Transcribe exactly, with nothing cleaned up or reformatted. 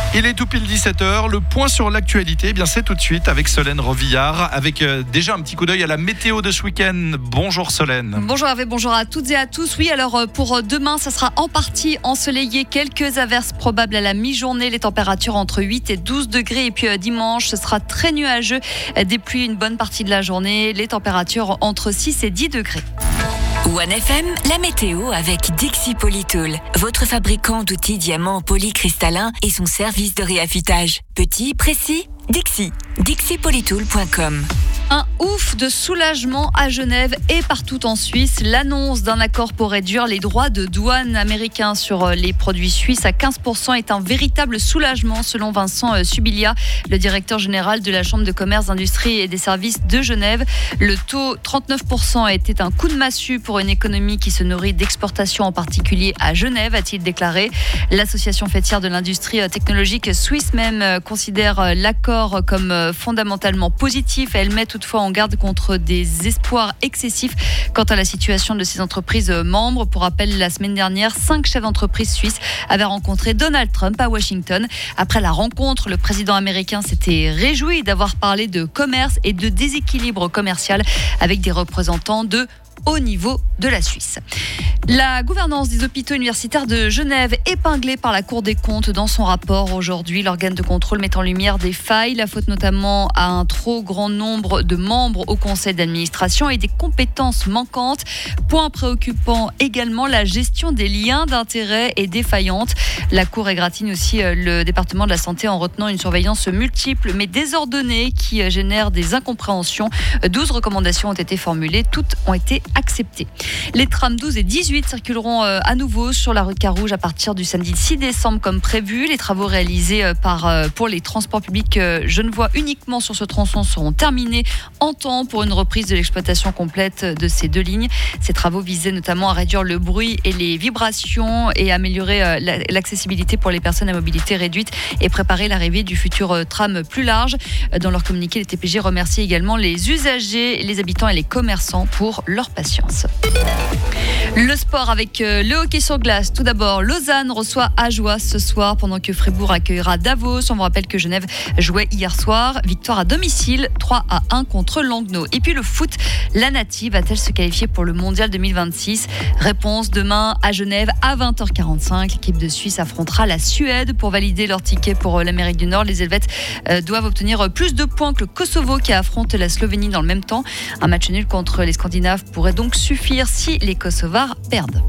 Il est tout pile dix-sept heures, le point sur l'actualité, eh bien c'est tout de suite avec Solène Rovillard, avec euh, déjà un petit coup d'œil à la météo de ce week-end. Bonjour Solène. Bonjour Hervé, bonjour à toutes et à tous. Oui, alors pour demain, ça sera en partie ensoleillé, quelques averses probables à la mi-journée, les températures entre huit et douze degrés. Et puis dimanche, ce sera très nuageux, des pluies une bonne partie de la journée, les températures entre six et dix degrés. One F M, la météo avec Dixie Polytool, votre fabricant d'outils diamants polycristallins et son service de réaffûtage. Petit, précis, Dixie. dixie polytool point com. Un ouf de soulagement à Genève et partout en Suisse. L'annonce d'un accord pour réduire les droits de douane américains sur les produits suisses à quinze pour cent est un véritable soulagement selon Vincent Subilia, le directeur général de la Chambre de commerce, d'industrie et des services de Genève. Le taux trente-neuf pour cent était un coup de massue pour une économie qui se nourrit d'exportation, en particulier à Genève, a-t-il déclaré. L'association faîtière de l'industrie technologique suisse même considère l'accord comme fondamentalement positif. Elle met toutefois en garde contre des espoirs excessifs quant à la situation de ces entreprises membres. Pour rappel, la semaine dernière, cinq chefs d'entreprise suisses avaient rencontré Donald Trump à Washington. Après la rencontre, le président américain s'était réjoui d'avoir parlé de commerce et de déséquilibre commercial avec des représentants de au niveau de la Suisse. La gouvernance des hôpitaux universitaires de Genève, épinglée par la Cour des comptes dans son rapport aujourd'hui. L'organe de contrôle met en lumière des failles, la faute notamment à un trop grand nombre de membres au conseil d'administration et des compétences manquantes. Point préoccupant également, la gestion des liens d'intérêt est défaillante. La Cour égratigne aussi le département de la santé en retenant une surveillance multiple mais désordonnée qui génère des incompréhensions. douze recommandations ont été formulées, toutes ont été acceptées. Les trams douze et dix-huit circuleront à nouveau sur la rue de Carouge à partir du samedi six décembre comme prévu. Les travaux réalisés par, pour les transports publics genevois uniquement sur ce tronçon seront terminés en temps pour une reprise de l'exploitation complète de ces deux lignes. Ces travaux visaient notamment à réduire le bruit et les vibrations et améliorer l'accessibilité pour les personnes à mobilité réduite et préparer l'arrivée du futur tram plus large. Dans leur communiqué, les T P G remercient également les usagers, les habitants et les commerçants pour leur patience. Le sport avec le hockey sur glace. Tout d'abord, Lausanne reçoit Ajoie ce soir pendant que Fribourg accueillera Davos. On vous rappelle que Genève jouait hier soir. Victoire à domicile, trois à un contre Langnau. Et puis le foot, la Native va-t-elle se qualifier pour le mondial deux mille vingt-six? Réponse demain à Genève à vingt heures quarante-cinq. L'équipe de Suisse affrontera la Suède pour valider leur ticket pour l'Amérique du Nord. Les Helvètes doivent obtenir plus de points que le Kosovo qui affronte la Slovénie dans le même temps. Un match nul contre les Scandinaves pourrait donc suffire si les Kosovars perdent.